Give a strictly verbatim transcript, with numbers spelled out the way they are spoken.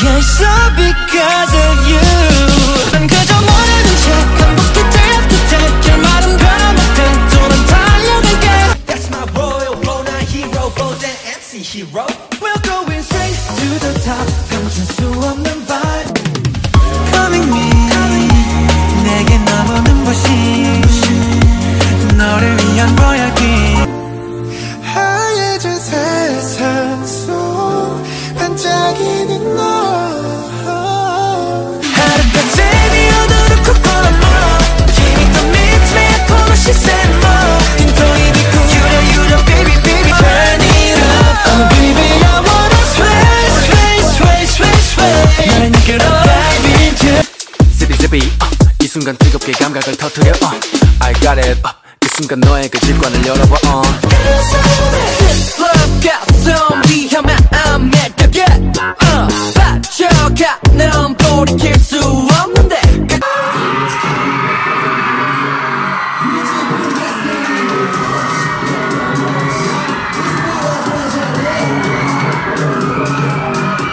You're so because of you. 난 그저 모르는 척 반복해 day after day. 결말은 변함없게 또 난 달려갈게. That's my royal role, not hero, bold and 엠씨 hero. We're going straight to the top. 감출 수 없는 vibe. Coming me 내게 너무 눈부신 너를 위한 royalty. 하얘진 세상 속 반짝이는 너. 하루까지 네 어두운 코코넛 멀어. You need to meet me at Polish Cinema. 딘토이 비고 You know you know baby baby turn it up. Oh baby I wanna sway sway sway sway sway. 나를 이끌어 dive into. Zippy zippy uh, 이 순간 뜨겁게 감각을 터뜨려 uh, I got it uh, 그 순간 너의 그 직관을 열어봐 uh. This love got some 위험한 매력에 uh, 빠져가 넌 돌이켜